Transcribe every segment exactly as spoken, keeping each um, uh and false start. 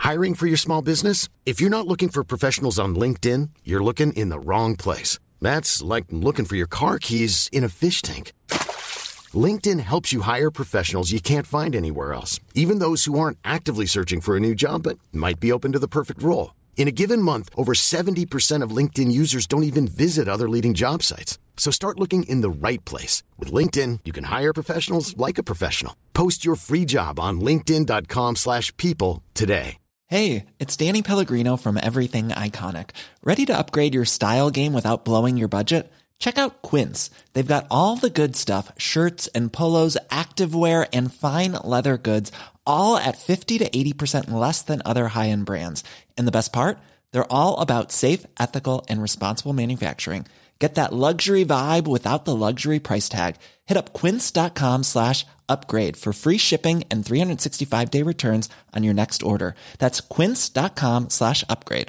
Hiring for your small business? If you're not looking for professionals on LinkedIn, you're looking in the wrong place. That's like looking for your car keys in a fish tank. LinkedIn helps you hire professionals you can't find anywhere else, even those who aren't actively searching for a new job but might be open to the perfect role. In a given month, over seventy percent of LinkedIn users don't even visit other leading job sites. So start looking in the right place. With LinkedIn, you can hire professionals like a professional. Post your free job on linkedin.com slash people today. Hey, it's Danny Pellegrino from Everything Iconic. Ready to upgrade your style game without blowing your budget? Check out Quince. They've got all the good stuff, shirts and polos, activewear, and fine leather goods, all at fifty to eighty percent less than other high-end brands. And the best part? They're all about safe, ethical, and responsible manufacturing. Get that luxury vibe without the luxury price tag. Hit up quince.com slash upgrade for free shipping and three sixty-five day returns on your next order. That's quince.com slash upgrade.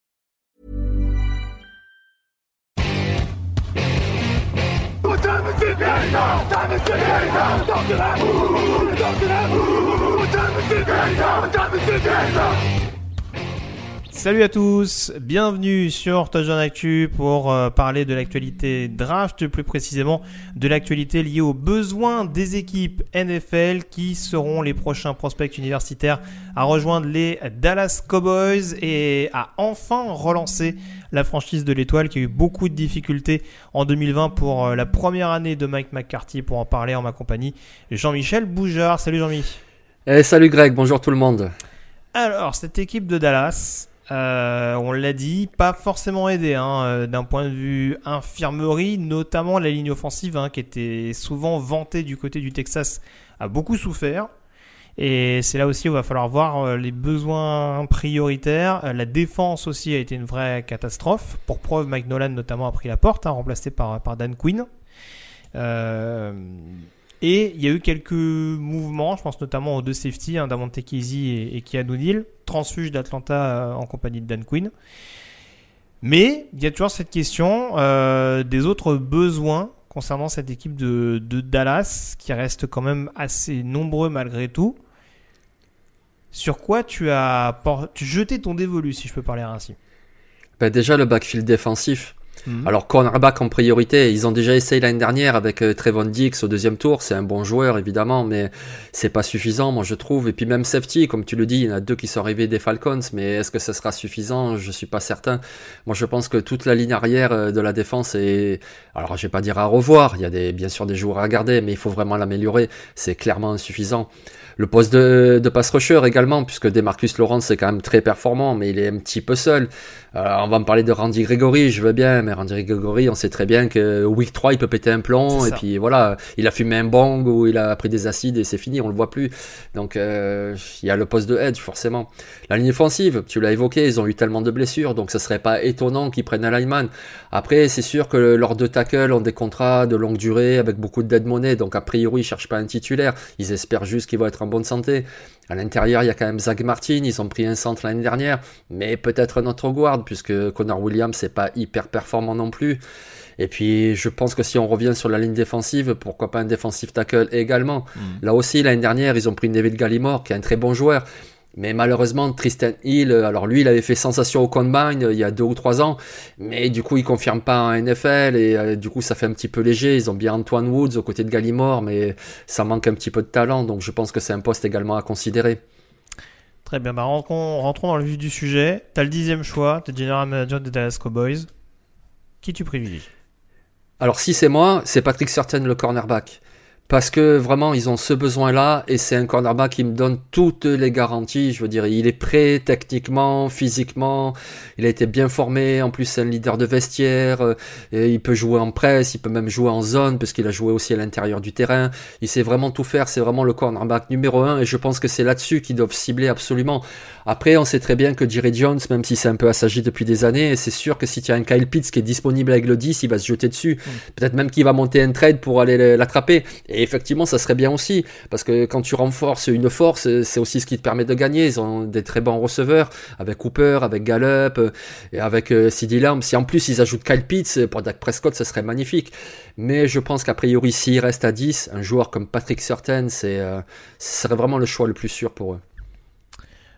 What time is it now? Time is it now? Talk to that. Talk to that. What time is it now? What time is it now? Salut à tous, bienvenue sur Touchdown Actu pour euh, parler de l'actualité draft, plus précisément de l'actualité liée aux besoins des équipes N F L qui seront les prochains prospects universitaires à rejoindre les Dallas Cowboys et à enfin relancer la franchise de l'Étoile qui a eu beaucoup de difficultés en deux mille vingt pour euh, la première année de Mike McCarthy. Pour en parler en ma compagnie, Jean-Michel Boujard. Salut Jean-Mi. Eh, salut Greg, bonjour tout le monde. Alors, cette équipe de Dallas... Euh, on l'a dit, pas forcément aidé hein, euh, d'un point de vue infirmerie, notamment la ligne offensive hein, qui était souvent vantée du côté du Texas a beaucoup souffert. Et c'est là aussi où il va falloir voir euh, les besoins prioritaires. Euh, la défense aussi a été une vraie catastrophe. Pour preuve, Mike Nolan notamment a pris la porte, hein, remplacé par, par Dan Quinn. Euh, Et il y a eu quelques mouvements, je pense notamment aux deux safety, hein, Damonte Kesey et, et Keanu Neal, transfuge d'Atlanta euh, en compagnie de Dan Quinn. Mais il y a toujours cette question euh, des autres besoins concernant cette équipe de, de Dallas, qui reste quand même assez nombreux malgré tout. Sur quoi tu as por- tu jeté ton dévolu, si je peux parler ainsi? Ben déjà le backfield défensif. Mmh. Alors cornerback en priorité, ils ont déjà essayé l'année dernière avec euh, Trevon Diggs au deuxième tour, c'est un bon joueur évidemment, mais c'est pas suffisant moi je trouve. Et puis même safety, comme tu le dis, il y en a deux qui sont arrivés des Falcons, mais est-ce que ça sera suffisant? Je suis pas certain. Moi je pense que toute la ligne arrière de la défense est, alors je vais pas dire à revoir, il y a des, bien sûr des joueurs à garder, mais il faut vraiment l'améliorer, c'est clairement insuffisant. Le poste de, de pass rusher également, puisque Demarcus Lawrence c'est quand même très performant, mais il est un petit peu seul. Euh, on va me parler de Randy Gregory, je veux bien, mais Randy Gregory, on sait très bien que week trois il peut péter un plomb, et puis voilà, il a fumé un bong ou il a pris des acides et c'est fini, on le voit plus. Donc euh, il y a le poste de edge forcément. La ligne offensive, tu l'as évoqué, ils ont eu tellement de blessures, donc ça serait pas étonnant qu'ils prennent un lineman. Après c'est sûr que leurs deux tackles ont des contrats de longue durée avec beaucoup de dead money, donc a priori ils cherchent pas un titulaire, ils espèrent juste qu'ils vont être en bonne santé. À l'intérieur, il y a quand même Zach Martin, ils ont pris un centre l'année dernière, mais peut-être un autre guard, puisque Connor Williams, c'est pas hyper performant non plus. Et puis, je pense que si on revient sur la ligne défensive, pourquoi pas un defensive tackle également. Mmh. Là aussi, l'année dernière, ils ont pris David Gallimore, qui est un très bon joueur. Mais malheureusement, Tristan Hill, alors lui, il avait fait sensation au Combine il y a deux ou trois ans, mais du coup, il confirme pas en N F L et euh, du coup, ça fait un petit peu léger. Ils ont bien Antoine Woods aux côtés de Gallimore, mais ça manque un petit peu de talent, donc je pense que c'est un poste également à considérer. Très bien, bah rentrons, rentrons dans le vif du sujet. T'as le dixième choix, t'es General Manager des Dallas Cowboys. Qui tu privilégies? Alors si c'est moi, c'est Patrick Surtain, le cornerback. Parce que vraiment, ils ont ce besoin-là et c'est un cornerback qui me donne toutes les garanties. Je veux dire, il est prêt techniquement, physiquement, il a été bien formé. En plus, c'est un leader de vestiaire. Et il peut jouer en presse, il peut même jouer en zone parce qu'il a joué aussi à l'intérieur du terrain. Il sait vraiment tout faire. C'est vraiment le cornerback numéro un et je pense que c'est là-dessus qu'ils doivent cibler absolument. Après, on sait très bien que Jerry Jones, même si c'est un peu assagi depuis des années, c'est sûr que si tu as un Kyle Pitts qui est disponible avec le dix, il va se jeter dessus. Mmh. Peut-être même qu'il va monter un trade pour aller l'attraper. Et effectivement, ça serait bien aussi, parce que quand tu renforces une force, c'est aussi ce qui te permet de gagner. Ils ont des très bons receveurs, avec Cooper, avec Gallup, et avec euh, CeeDee Lamb. Si en plus ils ajoutent Kyle Pitts pour Dak Prescott, ça serait magnifique. Mais je pense qu'a priori, s'il reste à dix, un joueur comme Patrick Surtain, c'est, euh, ce serait vraiment le choix le plus sûr pour eux.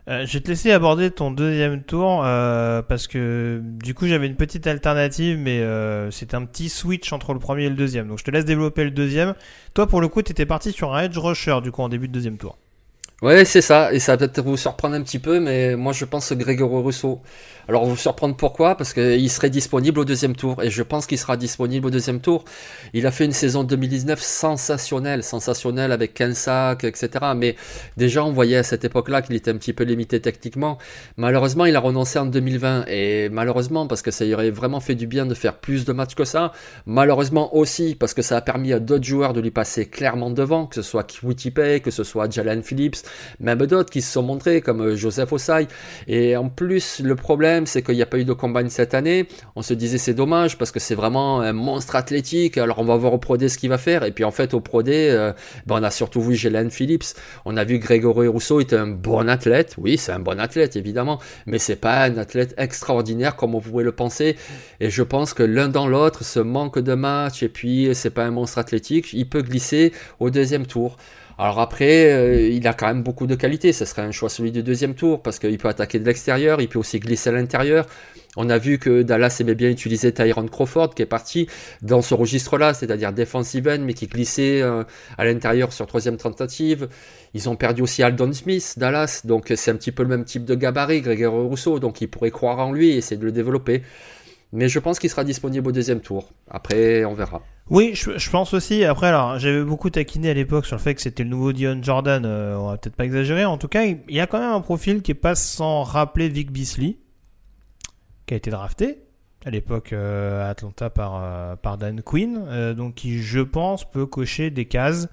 Euh, je vais te laisser aborder ton deuxième tour euh, parce que du coup j'avais une petite alternative, mais euh, c'était un petit switch entre le premier et le deuxième. Donc je te laisse développer le deuxième. Toi pour le coup t'étais parti sur un edge rusher du coup en début de deuxième tour. Ouais, c'est ça, et ça va peut-être vous surprendre un petit peu, mais moi je pense Grégory Rousseau. Alors vous surprendre pourquoi ? Parce qu'il serait disponible au deuxième tour, et je pense qu'il sera disponible au deuxième tour. Il a fait une saison deux mille dix-neuf sensationnelle, sensationnelle avec quinze sacs, et cetera. Mais déjà on voyait à cette époque-là qu'il était un petit peu limité techniquement. Malheureusement il a renoncé en deux mille vingt, et malheureusement parce que ça aurait vraiment fait du bien de faire plus de matchs que ça. Malheureusement aussi parce que ça a permis à d'autres joueurs de lui passer clairement devant, que ce soit Kwity Paye, que ce soit Jalen Phillips, même d'autres qui se sont montrés comme Joseph Ossai. Et en plus le problème c'est qu'il n'y a pas eu de combine cette année. On se disait c'est dommage parce que c'est vraiment un monstre athlétique, alors on va voir au Pro Day ce qu'il va faire, et puis en fait au Pro Day euh, ben, on a surtout vu Jalen Phillips, on a vu Grégory Rousseau était un bon athlète, oui c'est un bon athlète évidemment, mais c'est pas un athlète extraordinaire comme on pouvait le penser, et je pense que l'un dans l'autre, ce manque de match et puis c'est pas un monstre athlétique, il peut glisser au deuxième tour. Alors après, euh, il a quand même beaucoup de qualité, ce serait un choix celui du deuxième tour, parce qu'il peut attaquer de l'extérieur, il peut aussi glisser à l'intérieur. On a vu que Dallas aimait bien utiliser Tyrone Crawford, qui est parti dans ce registre-là, c'est-à-dire defensive end, mais qui glissait euh, à l'intérieur sur troisième tentative. Ils ont perdu aussi Aldon Smith, Dallas, donc c'est un petit peu le même type de gabarit, Grégory Rousseau, donc il pourrait croire en lui et essayer de le développer. Mais je pense qu'il sera disponible au deuxième tour. Après, on verra. Oui, je, je pense aussi. Après, alors, j'avais beaucoup taquiné à l'époque sur le fait que c'était le nouveau Dion Jordan. Euh, on va peut-être pas exagérer. En tout cas, il y a quand même un profil qui est pas sans rappeler Vic Beasley, qui a été drafté à l'époque euh, à Atlanta par, euh, par Dan Quinn. Euh, donc, qui, je pense, peut cocher des cases.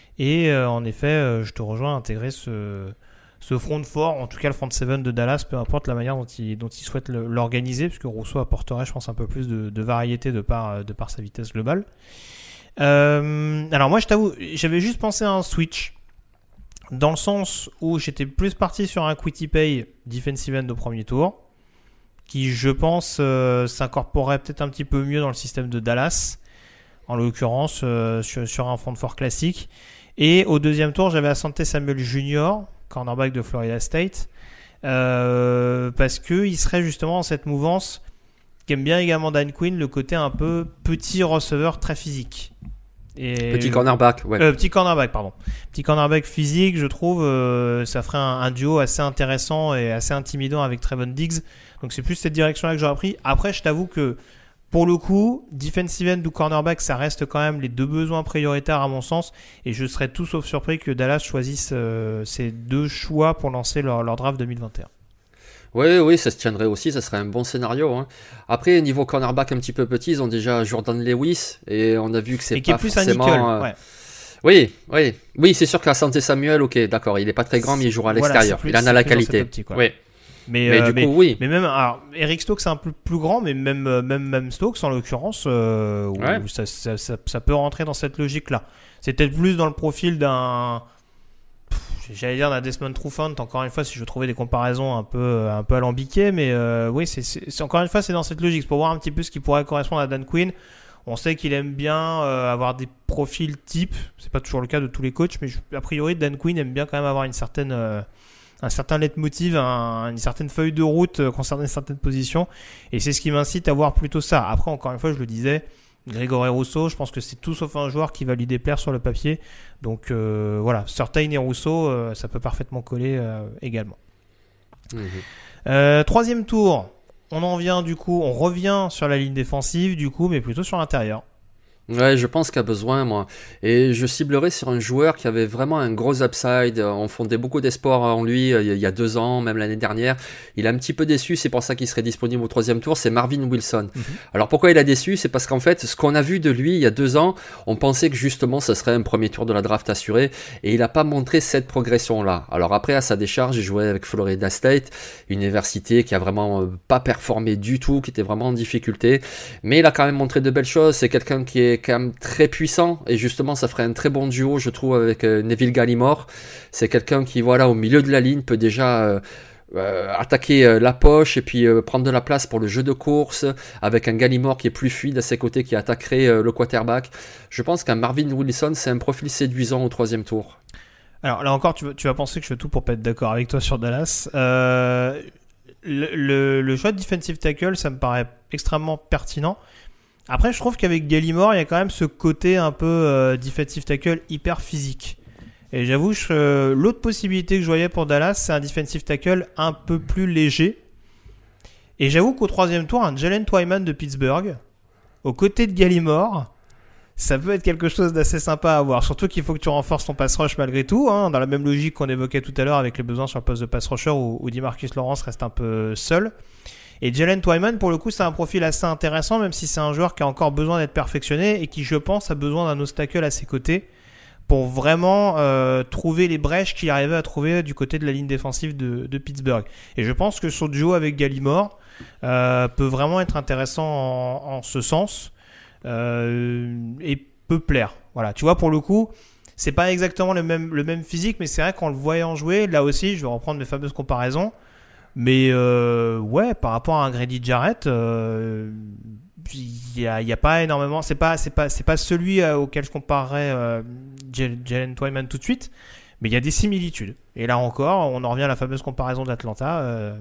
Et euh, en effet, euh, je te rejoins à intégrer ce... ce front fort, en tout cas le front seven de Dallas, peu importe la manière dont il, dont il souhaite le, l'organiser, puisque Rousseau apporterait, je pense, un peu plus de, de variété de par, de par sa vitesse globale. Euh, alors moi, je t'avoue, j'avais juste pensé à un switch, dans le sens où j'étais plus parti sur un Kwity Paye defensive end au premier tour, qui, je pense, euh, s'incorporerait peut-être un petit peu mieux dans le système de Dallas, en l'occurrence euh, sur, sur un front fort classique. Et au deuxième tour, j'avais Asante Samuel Junior, cornerback de Florida State, euh, parce qu'il serait justement dans cette mouvance qu'aime bien également Dan Quinn, le côté un peu petit receveur très physique. Et petit cornerback, ouais. Euh, petit cornerback, pardon. Petit cornerback physique, je trouve, euh, ça ferait un, un duo assez intéressant et assez intimidant avec Trevon Diggs. Donc c'est plus cette direction-là que j'aurais pris. Après, je t'avoue que pour le coup, defensive end ou cornerback, ça reste quand même les deux besoins prioritaires à mon sens, et je serais tout sauf surpris que Dallas choisisse euh, ces deux choix pour lancer leur, leur draft deux mille vingt et un. Oui, oui, ça se tiendrait aussi, ça serait un bon scénario. Hein. Après, niveau cornerback un petit peu petit, ils ont déjà Jordan Lewis, et on a vu que c'est et qui pas est plus forcément... un nickel, euh... ouais. Oui, oui, oui, c'est sûr qu'Asante Samuel, ok, d'accord, il est pas très grand, mais il jouera à l'extérieur, voilà, plus, il en a la qualité. Optique, ouais. Oui. Mais, mais euh, du mais, coup, oui. Mais même, alors, Eric Stokes c'est un peu plus grand, mais même, même, même Stokes en l'occurrence, euh, ouais. ça, ça, ça, ça peut rentrer dans cette logique-là. C'est peut-être plus dans le profil d'un, j'allais dire d'un Desmond Trufant. Encore une fois, si je trouvais des comparaisons un peu, un peu alambiquées, mais euh, oui, c'est, c'est, c'est encore une fois, c'est dans cette logique, c'est pour voir un petit peu ce qui pourrait correspondre à Dan Quinn. On sait qu'il aime bien euh, avoir des profils types. C'est pas toujours le cas de tous les coachs, mais je, a priori, Dan Quinn aime bien quand même avoir une certaine euh, un certain leitmotiv, un, une certaine feuille de route euh, concernant certaines positions, et c'est ce qui m'incite à voir plutôt ça. Après, encore une fois, je le disais, Grégory Rousseau, je pense que c'est tout sauf un joueur qui va lui déplaire sur le papier, donc euh, voilà, Surtain et Rousseau, euh, ça peut parfaitement coller euh, également. Mmh. Euh, troisième tour, on en vient du coup, on revient sur la ligne défensive du coup, mais plutôt sur l'intérieur. Ouais, je pense qu'il a besoin, moi. Et je ciblerais sur un joueur qui avait vraiment un gros upside. On fondait beaucoup d'espoir en lui il y a deux ans, même l'année dernière. Il a un petit peu déçu, c'est pour ça qu'il serait disponible au troisième tour, c'est Marvin Wilson. Mm-hmm. Alors pourquoi il a déçu ? C'est parce qu'en fait, ce qu'on a vu de lui il y a deux ans, on pensait que justement, ce serait un premier tour de la draft assuré, et il n'a pas montré cette progression-là. Alors après, à sa décharge, il jouait avec Florida State, une université qui a vraiment pas performé du tout, qui était vraiment en difficulté, mais il a quand même montré de belles choses. C'est quelqu'un qui est quand même très puissant, et justement ça ferait un très bon duo je trouve avec euh, Neville Gallimore. C'est quelqu'un qui voilà au milieu de la ligne peut déjà euh, euh, attaquer euh, la poche et puis euh, prendre de la place pour le jeu de course, avec un Gallimore qui est plus fluide à ses côtés, qui attaquerait euh, le quarterback. Je pense qu'un Marvin Wilson c'est un profil séduisant au troisième tour. Alors là encore, tu vas, tu vas penser que je fais tout pour pas être d'accord avec toi sur Dallas. Euh, le, le, le choix de defensive tackle, ça me paraît extrêmement pertinent. Après, je trouve qu'avec Gallimore, il y a quand même ce côté un peu euh, defensive tackle hyper physique. Et j'avoue, je, euh, l'autre possibilité que je voyais pour Dallas, c'est un defensive tackle un peu plus léger. Et j'avoue qu'au troisième tour, un Jalen Twyman de Pittsburgh, aux côtés de Gallimore, ça peut être quelque chose d'assez sympa à voir. Surtout qu'il faut que tu renforces ton pass rush malgré tout, hein, dans la même logique qu'on évoquait tout à l'heure avec les besoins sur le poste de pass rusher où, où DeMarcus Lawrence reste un peu seul. Et Jalen Twyman, pour le coup, c'est un profil assez intéressant, même si c'est un joueur qui a encore besoin d'être perfectionné et qui, je pense, a besoin d'un nose tackle à ses côtés pour vraiment euh, trouver les brèches qu'il arrivait à trouver du côté de la ligne défensive de, de Pittsburgh. Et je pense que son duo avec Gallimore euh, peut vraiment être intéressant en, en ce sens. Euh, et peut plaire. Voilà, tu vois, pour le coup, c'est pas exactement le même, le même physique, mais c'est vrai qu'en le voyant jouer, là aussi, je vais reprendre mes fameuses comparaisons. Mais euh, ouais, par rapport à un Grady Jarrett, il euh, y, a, y a pas énormément. C'est pas, c'est pas, c'est pas celui auquel je comparerais euh, Jalen Twyman tout de suite, mais il y a des similitudes. Et là encore, on en revient à la fameuse comparaison d'Atlanta euh,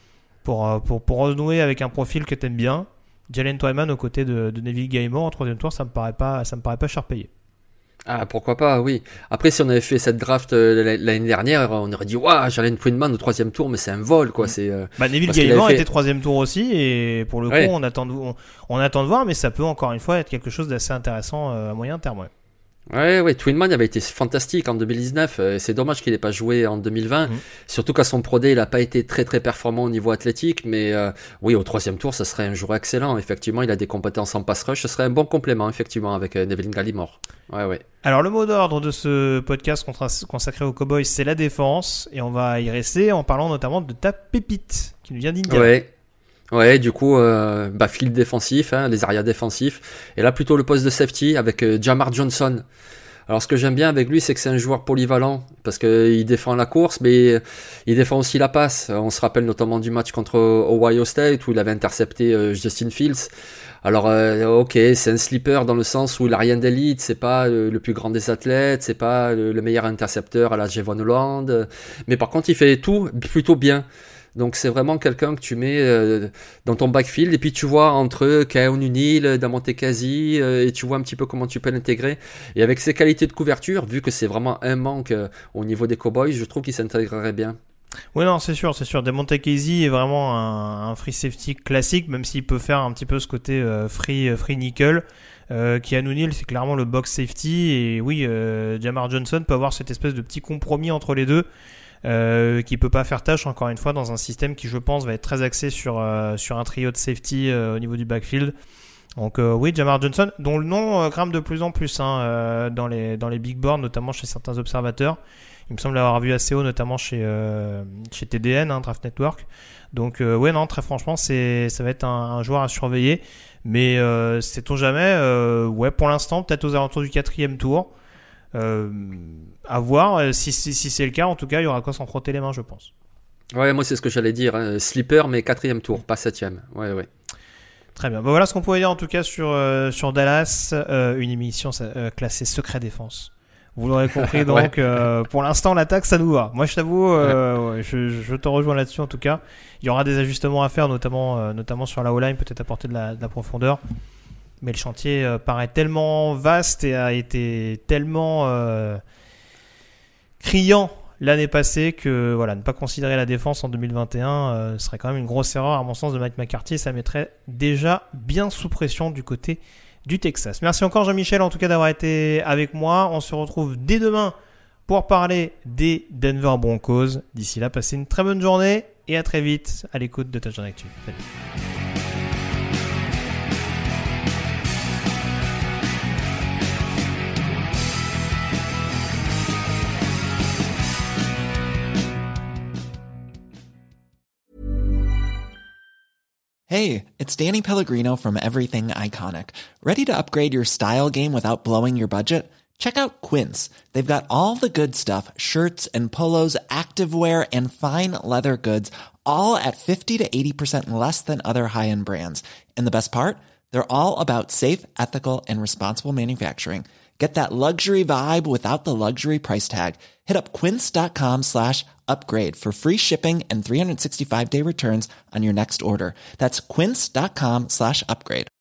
pour, pour, pour renouer avec un profil que t'aimes bien. Jalen Twyman aux côtés de, de Neville Gallimore en troisième tour, ça me paraît pas, ça me paraît pas cher payé. Ah, pourquoi pas, oui. Après, si on avait fait cette draft euh, l'année dernière, on aurait dit, waouh, Jalen Twyman au troisième tour, mais c'est un vol, quoi. C'est, euh, bah, Neville Gallimore fait... était troisième tour aussi, et pour le coup, ouais. on, attend de, on, on attend de voir, mais ça peut encore une fois être quelque chose d'assez intéressant euh, à moyen terme, ouais. Ouais, ouais, Twyman avait été fantastique en deux mille dix-neuf. Euh, c'est dommage qu'il n'ait pas joué en deux mille vingt. Mmh. Surtout qu'à son Pro Day, il n'a pas été très très performant au niveau athlétique. Mais euh, oui, au troisième tour, ça serait un joueur excellent. Effectivement, il a des compétences en pass rush. Ce serait un bon complément, effectivement, avec euh, Neville Gallimore. Ouais, ouais. Alors, le mot d'ordre de ce podcast consacré aux Cowboys, c'est la défense. Et on va y rester en parlant notamment de ta pépite qui nous vient d'Indiana. Ouais. Ouais, du coup, euh, bah, field défensif, hein, les arrières défensifs. Et là, plutôt le poste de safety avec euh, Jamar Johnson. Alors, ce que j'aime bien avec lui, c'est que c'est un joueur polyvalent. Parce qu'il défend la course, mais il défend aussi la passe. On se rappelle notamment du match contre Ohio State où il avait intercepté euh, Justin Fields. Alors, euh, ok, c'est un sleeper dans le sens où il n'a rien d'élite. C'est pas euh, le plus grand des athlètes. C'est pas le, le meilleur intercepteur à la Javon Holland. Mais par contre, il fait tout plutôt bien. Donc c'est vraiment quelqu'un que tu mets euh, dans ton backfield et puis tu vois entre Keanu Neal, Damontae Kazee euh, et tu vois un petit peu comment tu peux l'intégrer. Et avec ses qualités de couverture, vu que c'est vraiment un manque euh, au niveau des Cowboys, je trouve qu'il s'intégrerait bien. Oui, non, c'est sûr, c'est sûr. Damontae Kazee est vraiment un, un free safety classique, même s'il peut faire un petit peu ce côté euh, free, free nickel. Euh, Keanu Neal, c'est clairement le box safety. Et oui, euh, Jamar Johnson peut avoir cette espèce de petit compromis entre les deux. Euh, qui peut pas faire tâche encore une fois dans un système qui je pense va être très axé sur, euh, sur un trio de safety euh, au niveau du backfield. Donc euh, oui, Jamar Johnson dont le nom euh, grimpe de plus en plus hein, euh, dans, les, dans les big boards, notamment chez certains observateurs. Il me semble l'avoir vu assez haut, notamment chez, euh, chez T D N, hein, Draft Network. Donc euh, ouais, non, très franchement, c'est, ça va être un, un joueur à surveiller. Mais euh, sait-on jamais, euh, ouais, pour l'instant, peut-être aux alentours du quatrième tour. Euh, à voir, si, si, si c'est le cas, en tout cas, il y aura quoi s'en frotter les mains, je pense. Ouais, moi c'est ce que j'allais dire, hein. Sleeper, mais quatrième tour, pas septième. Ouais, ouais. Très bien. Bon, voilà ce qu'on pouvait dire en tout cas sur, euh, sur Dallas, euh, une émission euh, classée secret défense. Vous l'aurez compris, donc ouais. euh, pour l'instant l'attaque ça nous va. Moi je t'avoue, euh, ouais. Ouais, je, je te rejoins là-dessus en tout cas. Il y aura des ajustements à faire, notamment, euh, notamment sur la O-line, peut-être apporter de la, de la profondeur. Mais le chantier euh, paraît tellement vaste et a été tellement euh, criant l'année passée que voilà, ne pas considérer la défense en deux mille vingt et un euh, serait quand même une grosse erreur à mon sens de Mike McCarthy. Ça mettrait déjà bien sous pression du côté du Texas. Merci encore Jean-Michel en tout cas d'avoir été avec moi. On se retrouve dès demain pour parler des Denver Broncos. D'ici là, passez une très bonne journée et à très vite à l'écoute de Touchdown Actu. Salut. Hey, it's Danny Pellegrino from Everything Iconic. Ready to upgrade your style game without blowing your budget? Check out Quince. They've got all the good stuff, shirts and polos, activewear, and fine leather goods, all at fifty to eighty percent less than other high-end brands. And the best part? They're all about safe, ethical, and responsible manufacturing. Get that luxury vibe without the luxury price tag. Hit up quince.com slash upgrade for free shipping and three sixty-five day returns on your next order. That's quince.com slash upgrade.